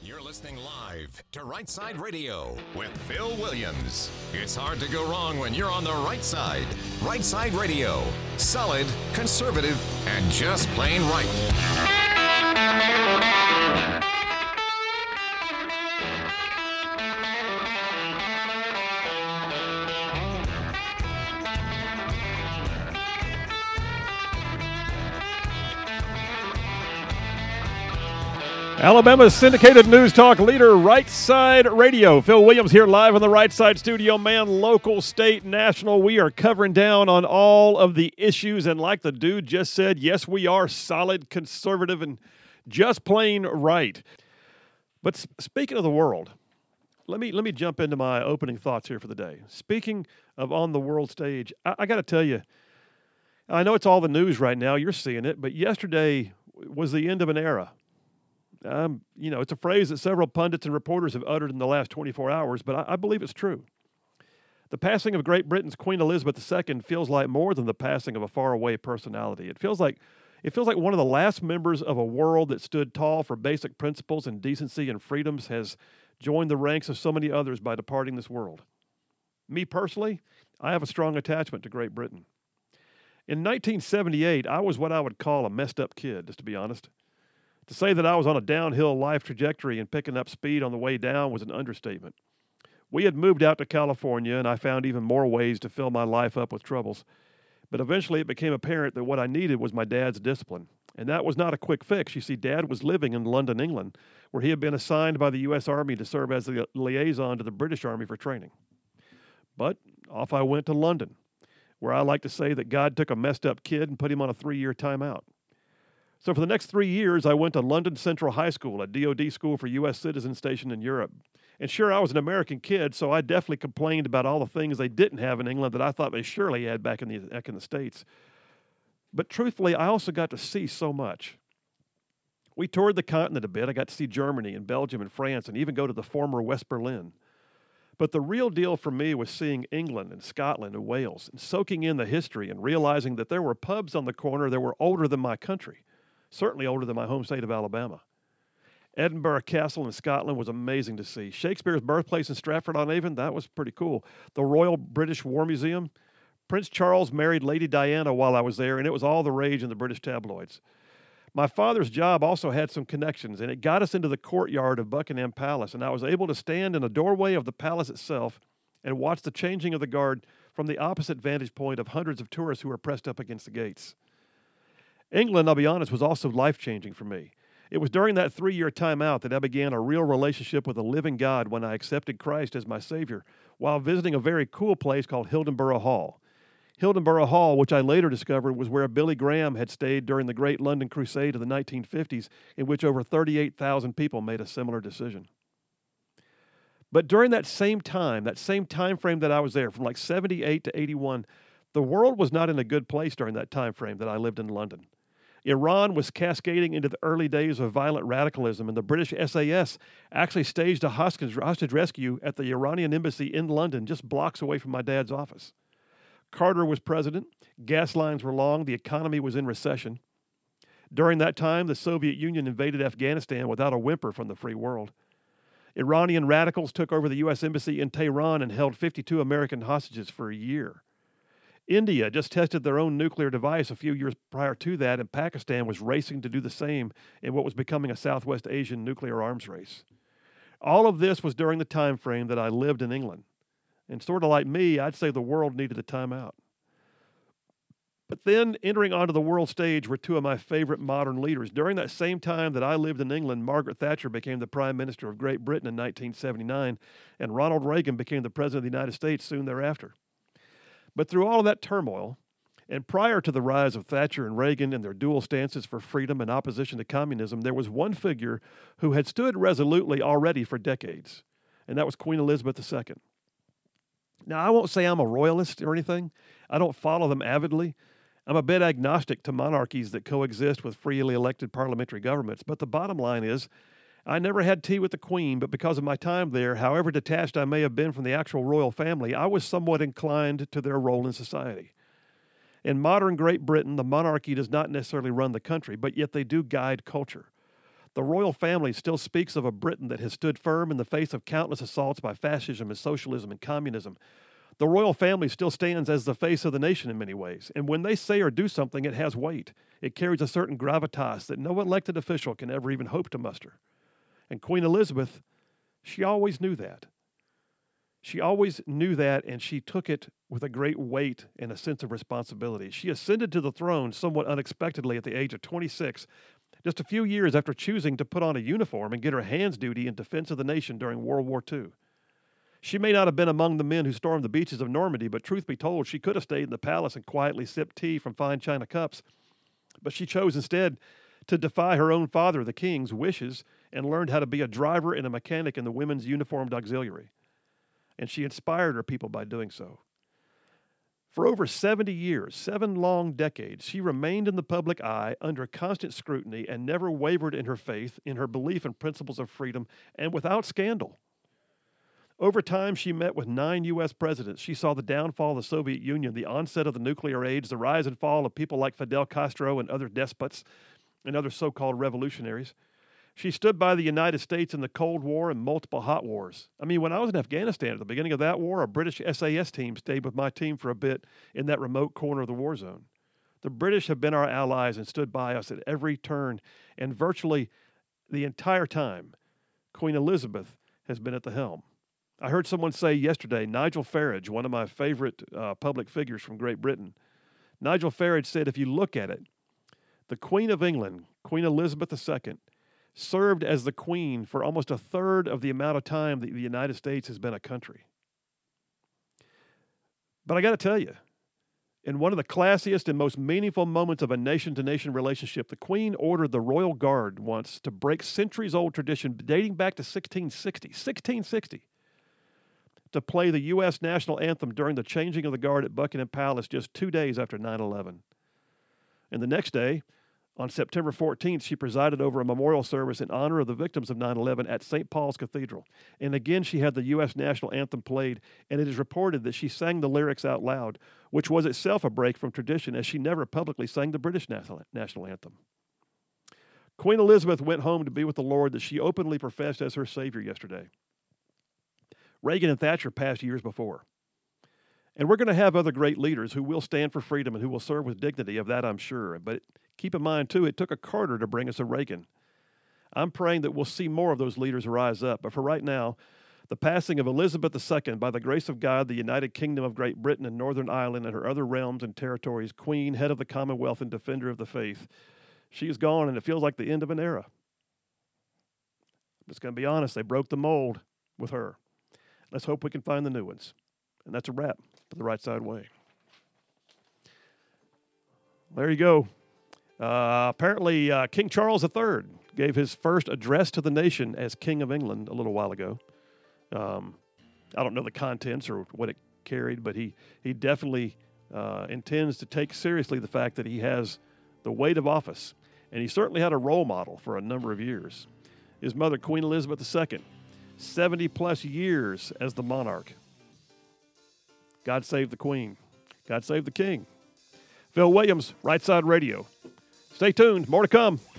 You're listening live to Right Side Radio with Phil Williams. It's hard to go wrong when you're on the right side. Right Side Radio. Solid, conservative, and just plain right. Alabama's syndicated news talk leader, Right Side Radio. Phil Williams here live in the Right Side studio. Man, local, state, national, we are covering down on all of the issues. And like the dude just said, yes, we are solid, conservative, and just plain right. But speaking of the world, let me jump into my opening thoughts here for the day. Speaking of on the world stage, I got to tell you, I know it's all the news right now. You're seeing it. But yesterday was the end of an era. It's a phrase that several pundits and reporters have uttered in the last 24 hours, but I believe it's true. The passing of Great Britain's Queen Elizabeth II feels like more than the passing of a faraway personality. It feels like one of the last members of a world that stood tall for basic principles and decency and freedoms has joined the ranks of so many others by departing this world. Me personally, I have a strong attachment to Great Britain. In 1978, I was what I would call a messed up kid, just to be honest. To say that I was on a downhill life trajectory and picking up speed on the way down was an understatement. We had moved out to California, and I found even more ways to fill my life up with troubles. But eventually it became apparent that what I needed was my dad's discipline. And that was not a quick fix. You see, Dad was living in London, England, where he had been assigned by the U.S. Army to serve as the liaison to the British Army for training. But off I went to London, where I like to say that God took a messed up kid and put him on a 3-year timeout. So for the next 3 years, I went to London Central High School, a DoD school for U.S. citizens stationed in Europe. And sure, I was an American kid, so I definitely complained about all the things they didn't have in England that I thought they surely had back in the States. But truthfully, I also got to see so much. We toured the continent a bit. I got to see Germany and Belgium and France and even go to the former West Berlin. But the real deal for me was seeing England and Scotland and Wales and soaking in the history and realizing that there were pubs on the corner that were older than my country. Certainly older than my home state of Alabama. Edinburgh Castle in Scotland was amazing to see. Shakespeare's birthplace in Stratford-on-Avon, that was pretty cool. The Royal British War Museum. Prince Charles married Lady Diana while I was there, and it was all the rage in the British tabloids. My father's job also had some connections, and it got us into the courtyard of Buckingham Palace, and I was able to stand in the doorway of the palace itself and watch the changing of the guard from the opposite vantage point of hundreds of tourists who were pressed up against the gates. England, I'll be honest, was also life-changing for me. It was during that 3-year timeout that I began a real relationship with a living God when I accepted Christ as my Savior while visiting a very cool place called Hildenborough Hall. Hildenborough Hall, which I later discovered was where Billy Graham had stayed during the Great London Crusade of the 1950s, in which over 38,000 people made a similar decision. But during that same time frame that I was there, from like 78 to 81, the world was not in a good place during that time frame that I lived in London. Iran was cascading into the early days of violent radicalism, and the British SAS actually staged a hostage rescue at the Iranian embassy in London, just blocks away from my dad's office. Carter was president, gas lines were long, the economy was in recession. During that time, the Soviet Union invaded Afghanistan without a whimper from the free world. Iranian radicals took over the U.S. embassy in Tehran and held 52 American hostages for a year. India just tested their own nuclear device a few years prior to that, and Pakistan was racing to do the same in what was becoming a Southwest Asian nuclear arms race. All of this was during the time frame that I lived in England. And sort of like me, I'd say the world needed a timeout. But then, entering onto the world stage were two of my favorite modern leaders. During that same time that I lived in England, Margaret Thatcher became the Prime Minister of Great Britain in 1979, and Ronald Reagan became the President of the United States soon thereafter. But through all of that turmoil, and prior to the rise of Thatcher and Reagan and their dual stances for freedom and opposition to communism, there was one figure who had stood resolutely already for decades, and that was Queen Elizabeth II. Now, I won't say I'm a royalist or anything. I don't follow them avidly. I'm a bit agnostic to monarchies that coexist with freely elected parliamentary governments, but the bottom line is, I never had tea with the Queen, but because of my time there, however detached I may have been from the actual royal family, I was somewhat inclined to their role in society. In modern Great Britain, the monarchy does not necessarily run the country, but yet they do guide culture. The royal family still speaks of a Britain that has stood firm in the face of countless assaults by fascism and socialism and communism. The royal family still stands as the face of the nation in many ways, and when they say or do something, it has weight. It carries a certain gravitas that no elected official can ever even hope to muster. And Queen Elizabeth, she always knew that. She always knew that, and she took it with a great weight and a sense of responsibility. She ascended to the throne somewhat unexpectedly at the age of 26, just a few years after choosing to put on a uniform and get her hands duty in defense of the nation during World War II. She may not have been among the men who stormed the beaches of Normandy, but truth be told, she could have stayed in the palace and quietly sipped tea from fine china cups. But she chose instead to defy her own father, the king's, wishes and learned how to be a driver and a mechanic in the women's uniformed auxiliary. And she inspired her people by doing so. For over 70 years, 7 long decades, she remained in the public eye under constant scrutiny and never wavered in her faith, in her belief in principles of freedom, and without scandal. Over time, she met with 9 U.S. presidents. She saw the downfall of the Soviet Union, the onset of the nuclear age, the rise and fall of people like Fidel Castro and other despots and other so-called revolutionaries. She stood by the United States in the Cold War and multiple hot wars. I mean, when I was in Afghanistan at the beginning of that war, a British SAS team stayed with my team for a bit in that remote corner of the war zone. The British have been our allies and stood by us at every turn, and virtually the entire time, Queen Elizabeth has been at the helm. I heard someone say yesterday, Nigel Farage, one of my favorite public figures from Great Britain, Nigel Farage said, if you look at it, the Queen of England, Queen Elizabeth II, served as the queen for almost a third of the amount of time that the United States has been a country. But I got to tell you, in one of the classiest and most meaningful moments of a nation-to-nation relationship, the Queen ordered the Royal Guard once to break centuries-old tradition dating back to 1660, to play the U.S. national anthem during the changing of the guard at Buckingham Palace just 2 days after 9/11. And the next day, on September 14th, she presided over a memorial service in honor of the victims of 9/11 at St. Paul's Cathedral. And again, she had the U.S. national anthem played, and it is reported that she sang the lyrics out loud, which was itself a break from tradition, as she never publicly sang the British national anthem. Queen Elizabeth went home to be with the Lord that she openly professed as her Savior yesterday. Reagan and Thatcher passed years before. And we're going to have other great leaders who will stand for freedom and who will serve with dignity, of that I'm sure. But keep in mind, too, it took a Carter to bring us a Reagan. I'm praying that we'll see more of those leaders rise up. But for right now, the passing of Elizabeth II, by the grace of God, the United Kingdom of Great Britain and Northern Ireland and her other realms and territories, Queen, head of the Commonwealth and defender of the faith, she is gone, and it feels like the end of an era. I'm just going to be honest, they broke the mold with her. Let's hope we can find the new ones. And that's a wrap for the Right Side Way. There you go. Apparently, King Charles III gave his first address to the nation as King of England a little while ago. I don't know the contents or what it carried, but he definitely intends to take seriously the fact that he has the weight of office. And he certainly had a role model for a number of years. His mother, Queen Elizabeth II, 70-plus years as the monarch. God save the Queen. God save the King. Phil Williams, Right Side Radio. Stay tuned. More to come.